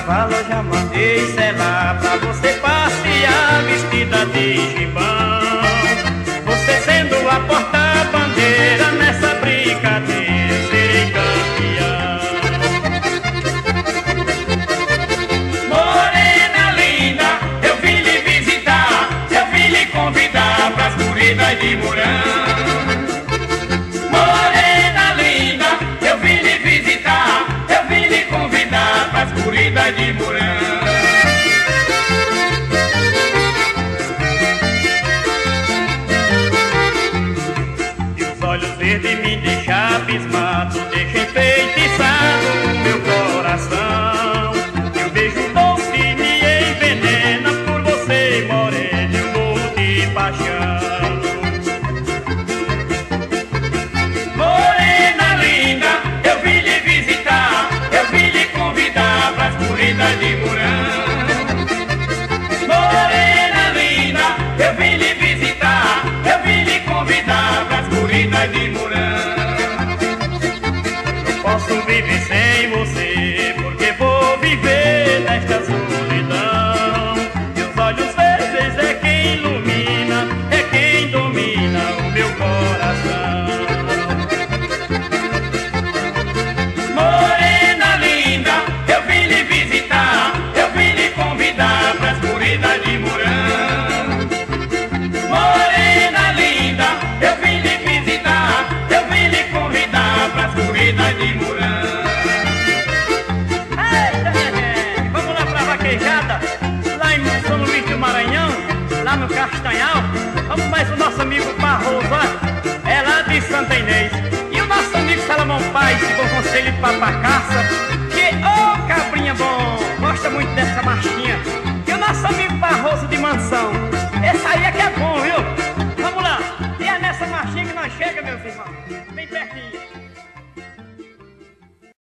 cavalo eu já mandei selar, pra você passear vestida de gibão. Você sendo a porta-bandeira nessa brincadeira, eu serei campeão. Morena linda, eu vim lhe visitar, eu vim lhe convidar pras corridas de Mourão. Morena linda, eu vim lhe visitar, eu vim lhe convidar pras corridas de Mourão. De me deixar abismado, deixa enfeitiçado o meu coração. E o beijo doce me envenena, por você, morena, eu morro de paixão. Morena linda, eu vim lhe visitar, eu vim lhe convidar pras corridas de Mourão. Morena linda, eu vim lhe visitar, eu vim lhe convidar pras corridas de Mourão. Posso viver sem você, porque vou viver nesta solidão. E os olhos verdes é quem ilumina, é quem domina o meu coração. Morena linda, eu vim lhe visitar, eu vim lhe convidar pras corridas de Mourão. Morena linda, eu vim lhe visitar, eu vim lhe convidar pras corridas de Mourão. Lá em São Luís do Maranhão, lá no Castanhal. Vamos mais o nosso amigo Barroso, ó, é lá de Santa Inês. E o nosso amigo Salomão Paz, de Bom Conselho de Papacaça, que, ô cabrinha bom, gosta muito dessa marcha.